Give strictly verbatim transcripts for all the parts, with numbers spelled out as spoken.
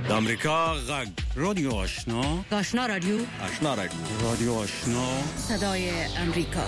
د امریکا غږ رادیو آشنا آشنا رادیو آشنا رادیو رادیو آشنا صدای امریکا.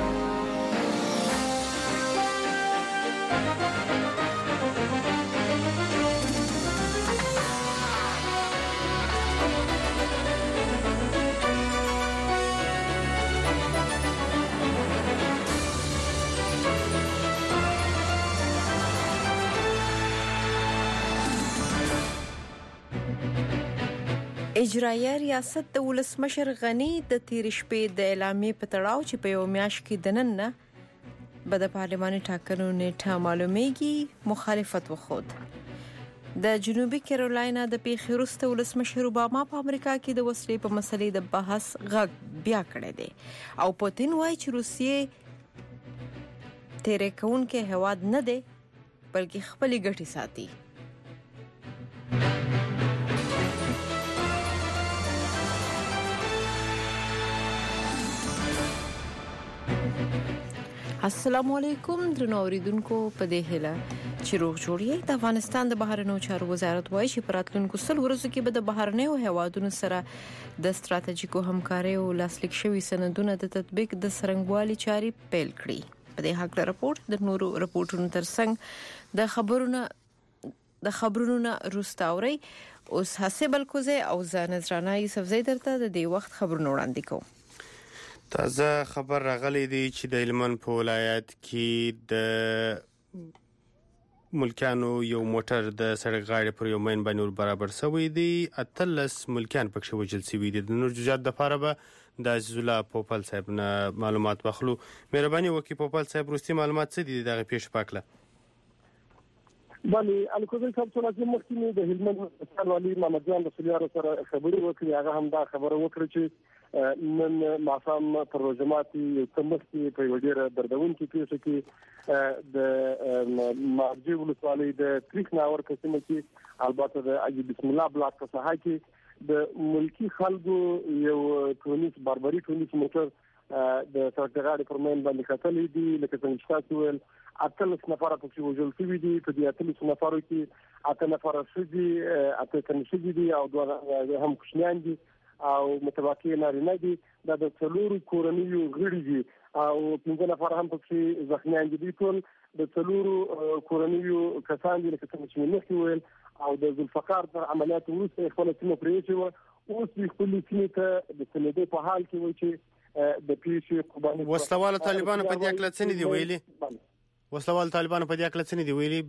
اجرایه ریاست د ولسمشر غنی د تیر شپې د اعلامیې په تړاو چې په یو میاشت کې د نن نه به د پارلماني ټاکنو نیټه معلومیږي مخالفت وخود. د جنوبي کیرولاینا د پیښې وروسته ولسمشر اوباما په امریکا کې د وسلې په مسلې د بحث غږ بیا کړی دی او پوتین وایي چې روسیې تیرې کوونکې هیواد نه دی بلکې خپلې ګټې ساتي. السلام علیکم درنو اوریدونکو، په دې هیله چې روغ جوړ یې. د افغانستان د بهرنیو چارو وزارت وایي چې په راتلونکو سل ورځو کې به د بهرنیو هیوادونو سره د ستراتیژیکو همکاریو لاسلیک شوي سندونه د تطبیق د څرنګوالي چارې پیل کړي. په دې حق له راپور د نورو راپورټونو ترڅنګ د خبرونو د خبرونو روستاوري اوس حسابل کوزه او ځ نظرانه یوسفزی درته د دې وخت خبرونه وړاندې کوم. تازه خبر راغلی دی چې د هلمند په ولایت کې د ملکیانو یو موټر د سړک غاړې پر یو مین باندې ور برابر شوی دی. اتلس ملکیان پکې وژل شوي دي. د نور جزئیات لپاره به د عزیز الله پوپل صاحب نه معلومات واخلو. مهرباني وکړئ پوپل صاحب، وروستي معلومات څه دي دغه پیښې په هکله؟ بله الکوزی صاحب څو ورځې مخکې د هلمند ولسوالي محمد جان رسولیار سره خبرې وکړې. هغه هم دا خبره وکړه چې نن ماښام پر روزماتي یو څه مخکې په یوه ډېره دردونکې پیښه کې د مارجې ولسوالۍ د تریخ ناور په سیمه کې البته د اجي بسم الله بلاک په ساحه کې د ملکي خلکو یو ټولنیز باربري ټولنیز موټر د سړک غاړې پر مین باندې ختلی دي. لکه څنګه چې تاسو ویل اتلس نفره پکې وژل شوي دي. په دې اتلس نفرو کې اته نفره ښځې اته تنه ښځې دي او دوه هم کوچنیان دي او متواکي نارینه دي. دا د څلورو کورنیو غړي دي او پنځه نفر هم پکې زخمیان دي. ټول د څلورو کورنیو کسان دي لکه څنګه چې مخکې ویل او د ذوالفقار تر عملیات وروسته خپله سیمه پرېښې وه. اوس د خپلې سیمې ته د ستنېدو په حال کې وایي چې د پیښې قرباني وسلوالو طالبانو په دې هکله څه نه دي ویلي؟ وسلوالو طالبانو په دې هکله څه نه دي ویلي؟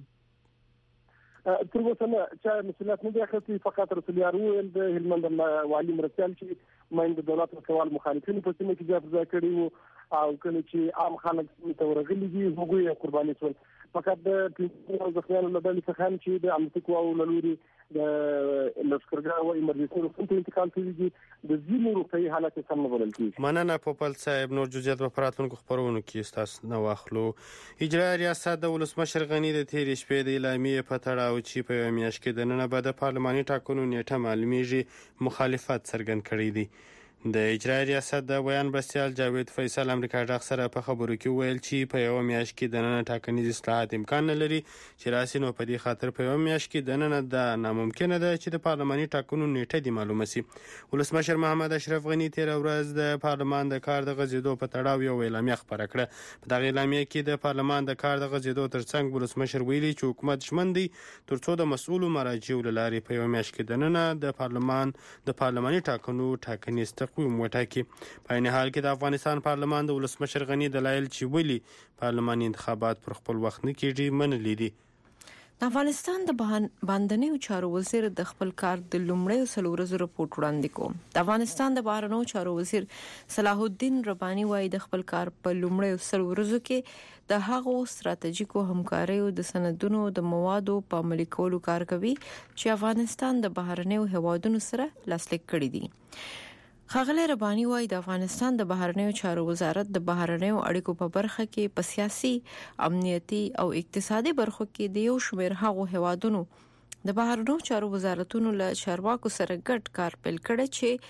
تر اوسه نه چا مسؤلیت نه دی اخیستی. فقط رسولیار وویل د هلمند والي مرستیال چې ماین د دولت سوال مخالفینو په سیمه کې ځای پر ځای کړي وو او کله چې عام خلک سیمې ته ورغلي دي هغوی یې قرباني شول. فقط د پنځه زخمیانو له ډلې څخه هم چې د امنیتي قواو له لوري د لښکرګاه او ایمرجنسي روغتون ته انتقال شوي دي. د ځینو روغتیایي حالت یې سم نه بلل کېږي. مننه پوپل صاحب. نور جزئیات به په راتلونکو خپرونو کې ستاسو نه واخلو. اجرایه ریاست د ولسمشر غني د تېرې شپې د اعلامیې په تړاو چې په یوه میاشت کې دننه به د پارلماني ټاکنو نیټه معلومیږي مخالفت څرګند کړی دی. د اجرایه ریاست د بیان بسیال جاوید فیصل امریکا ډاغ سره په خبرو کې ویل چې په یو میاشت کې د نن ټاکنیز اصلاحات امکان نه لري چې راسي. نو په دې خاطر په یو میاشت کې د نن د ناممکنه ده چې د پارلماني ټاکنو نیټه دی معلومه شي. ولسمشر محمد اشرف غني تیر ورځ د پارلمان د کار د غځېدو په تړاو یو اعلامیه خپره کړه. په دغه اعلامیه کې د پارلمان د کار د غځېدو ترڅنګ ولسمشر ویلي چې حکومت ژمن دی ترڅو د مسؤلو مراجعو له لارې په یو میاشت کې د نن د پارلمان د پارلماني ټاکنو ټاکنیز تقویم وټاکي. په عین حال کې د افغانستان پارلمان د ولسمشر غني دلایل چې ویلي پارلماني انتخابات پر خپل وخت نه کېږي منلي دي. د افغانستان د باندنیو چارو وزیر د خپل کار د لومړیو څلورو ورځو رپورټ وړاندې کوم. د افغانستان د بهرنیو چارو وزیر صلاح الدین رباني وایي د خپل کار په لومړیو څلورو ورځو کې د هغو ستراتیژیکو همکاریو د سندونو د موادو په عملي کولو کار کوي چې افغانستان د بهرنیو هیوادونو سره لاسلیک کړي دي. ښاغلی رباني وایي د افغانستان د بهرنیو چارو وزارت د بهرنیو اړیکو په برخه کې په سیاسي، امنیتي او اقتصادي برخو کې د یو شمېر هغو هیوادونو د بهرنیو چارو وزارتونو له چارواکو سره ګډ کار پیل کړی چې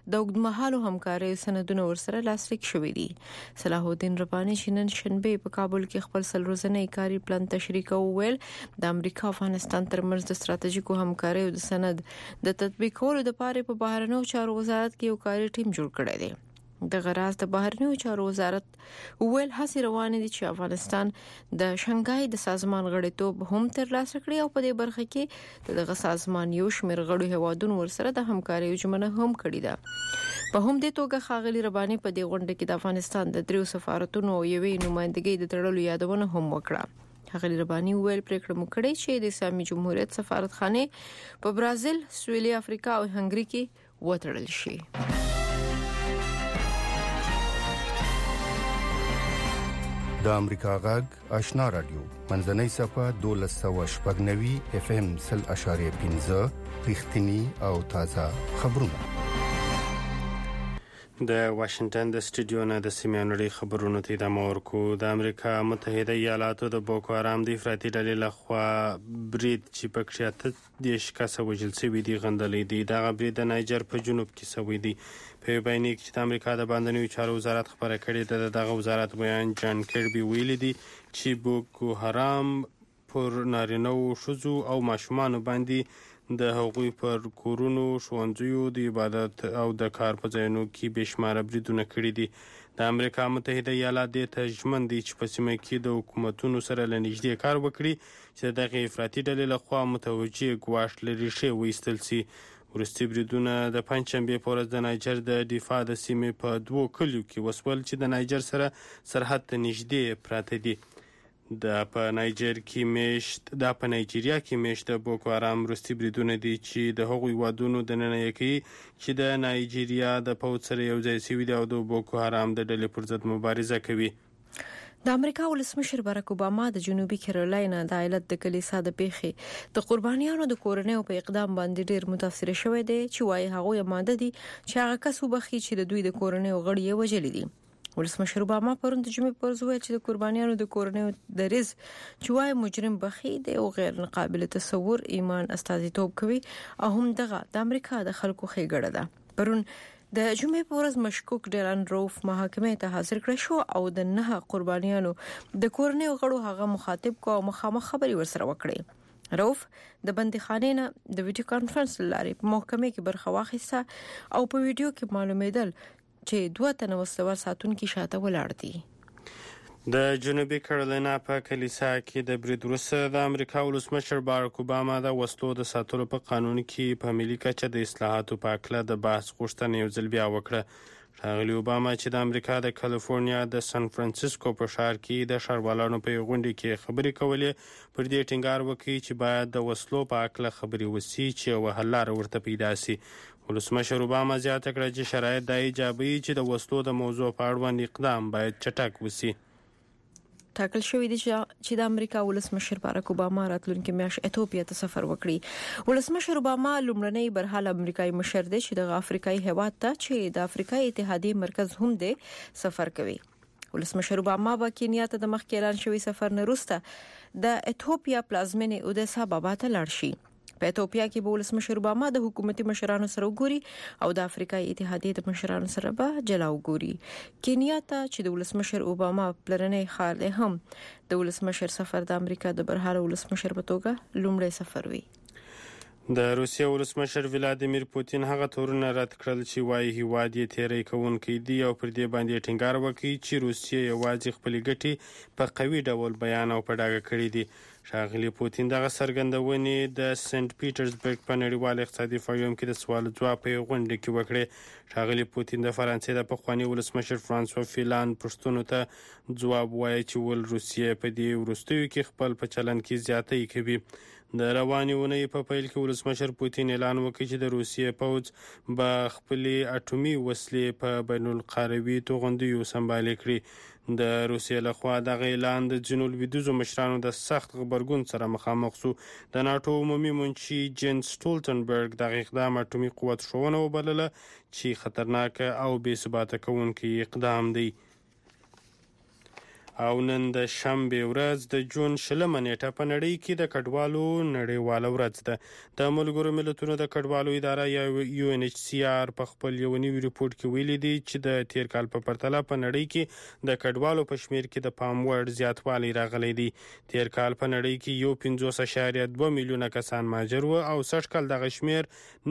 د اوږدمهالو همکارۍ سندونه ورسره لاسلیک شوي دي. صلاح الدین رباني چې نن شنبه په کابل کې خپل سل ورځنی کاري پلان تشریح کوي د امریکا او افغانستان ترمنځ د ستراتیژیکو همکارۍ او د سند د تطبیقولو لپاره په بهرنیو چارو وزارت کې یو کاري ټیم جوړ کړی دی. د غراز د بهرنیو چارو وزارت ویل هڅې روانې دي چې افغانستان د شنګای د سازمان غړیتوب هم ترلاسه کړي او په دې برخه کې دغه سازمان یو شمېر غړو هیوادونو ورسره د همکارۍ ژمنه هم کړې ده. په هم دې توګه ښاغلي رباني په دې غونډه کې د افغانستان د دریو سفارتونو او یوې نمائندګۍ د تړلو یادونه هم وکړه. ښاغلي رباني ویل پریکړه مو کړې چې د اسلامي جمهوریت سفارتخانه په برازیل، سویلي افریقا او هنګري کې وتړل شي. د امریکا غږ آشنا رادیو منځنۍ صفه دولس سوه شپږ نوي اف ام سل اشاریه پنځه رښتینی او تازه خبرونه. د واشنگټن د سټډیو نه د سیمانوري خبرونو ته د مورکو د امریکا متحده ایالاتو د بوکو حرام د افراطي ډلې لخوا برید چې پکې اته دیش کسه وژل شوي دي غندلې دي. دغه برید د نایجر په جنوب کې شوی دی. په بیان کې چې د امریکا د بهرنیو چارو وزارت خبره کړې ده، دغه وزارت بیان جان کربي ویلي دي چې بوکو حرام پر نارینه او ښځو او ماشومان باندې د هغوی پر کورونو، ښوونځیو، د عبادت او د کار په ځایونو کې بېشماره بریدونه کړي دي. د امریکا متحده ایالات دې ته ژمن دي چې په سیمه کې د حکومتونو سره له نږدې کار وکړي چې دغه افراطي ډلې لخوا متوجه ګواښ لرې شي وایستل شي. وروستي بریدونه د پنجشنبې په ورځ د نایجر د دفاع د سیمې په دوو کلیو کې وسول چې د نایجر سره سرحد ته نږدې پراته دي. د په نایجر کې میشت د په نایجیریا کې میشت د بوکو حرام وروستي بریدونه دي چې د هغوی وادونو د ننه کوي چې د نایجیریا د پوځ سره یو ځای شوي دي او د بوکو حرام د ډلې پر ضد مبارزه کوي. د امریکا ولسمشر باراک اوباما د جنوبي کیرولینا د ایالت د کلیسا د پیښې د قربانیانو د کورنۍ په اقدام باندې ډیر متاثر شوی دی چې وايي هغه یماده دي چې هغه کس وبخي چې د دوی د کورنۍ غړي وژلي دي. ولسمشر اوباما پرون د جمعې پر ورځ چې د قربانیانو د کورنۍ د رز چې وايي مجرم بخي دی او غیر قابل تصور ایمان استازیتوب کوي او هم دغه د امریکا د خلکو خېګړه ده. پرون د جمعې په ورځ مشکوک ډیلان روف محاکمې ته حاضر کړ شو او د نه قربانیانو د کورنۍ غړو هغه مخاطب کو او مخامخ خبري ورسره وکړي. روف د بندیخانې نه د ویډیو کانفرنس لاري په محکمې کې برخه واخیسته او په ویډیو کې معلومېدل چې دوه تنه وسوال ساتونکو شاته ولاړ دي. د جنوبي کیرولینا په کلیسا کې د برید وروسته د امریکا ولسمشر باراک اوباما د وسلو د ساتلو په قانون کې په ملي کچه د اصلاحاتو په اړه د بحث غوښتنه یو ځل بیا وکړه. ښاغلي اوباما چې د امریکا د کالیفورنیا د سان فرانسیسکو په ښار کې د ښاروالانو په غونډه کې خبرې کولې، پر دې ټینګار وکړي چې باید د وسلو په اړه خبرې وشي چې یوه حل لاره ورته پیدا شي. ولسمشر اوباما زیاته کړه چې شرایط دا ایجابوي چې د وسلو د موضوع په اړوند اقدام باید چټک وشي. ټاکل شوی دی چې د امریکا ولسمشر باراک اوباما راتلونکي میاشت ایتوپیا ته سفر وکړي. ولسمشر اوباما لومړنی برحال امریکایي مشر دی چې د افریقایي هیواد ته چې د افریقایي اتحادیې مرکز هم دی سفر کوي. ولسمشر اوباما با کینیا ته د مخکې اعلان شوی سفر نه وروسته د ایتوپیا پلازمینې اودیس ابابا ته لاړ شي. په ایتوپیا کې به ولسمشر اوباما د حکومتي مشرانو سره وګوري او د افریقایي اتحادیې د مشرانو سره به جلا وګوري. کینیا ته چې د ولسمشر اوباما پلرنی ښار دی هم د ولسمشر سفر د امریکا د برحال ولسمشر په توګه لومړی سفر وي. د روسیې ولسمشر ولادیمیر پوتین هغه تورونه رد کړل چې وايي هیواد یې تیری کوونکی دی او پر دې باندې ټینګار وکړي چې روسیې یوازې خپلې ګټې په قوي ډول بیان او په ډاګه کړي دي. ښاغلي پوتین دغه څرګندونې د سنت پیټرزبرګ په نړیوال اقتصادي فورم کې د سوال ځواب په غونډه کې وکړې. ښاغلي پوتین د فرانسې د پخواني ولسمشر فرانسوا فیلان پوښتنو ته ځواب وایي چې ول روسیې په دې وروستیو کې خپل په چلن کې زیاتې کوي. د روانې اونۍ په پیل کې ولسمشر پوتین اعلان وکړ چې د روسیې پوځ به خپلې اټومي وسلې په بین القاروي توغندیو سمبالې کړي. د روسیې لخوا دغه اعلان د ځینو لویدیځو مشرانو د سخت غبرګون سره مخامخ شو. د ناټو عمومي منشي جین سټولټنبرګ دغه اقدام اټومي قوت ښوونه وبلله چې خطرناک او بې ثباته کوونکی اقدام دی. او نن د شنبې ورځ د جون شلمه نیټه په نړۍ کې د کډوالو نړیواله ورځ ده. د ملګرو ملتونو د کډوالو اداره یا یو ان ایچ سی آر په خپل یو نوي ریپورت کې ویلي دي چې د تیر کال په پرتله په نړۍ کې د کډوالو په شمیر کې د پام وړ زیاتوالی راغلی دی. تیر کال په نړۍ کې یو پنځوس اعشاریه دوه میلیونه کسان مهاجر و او سږ کال دغه شمیر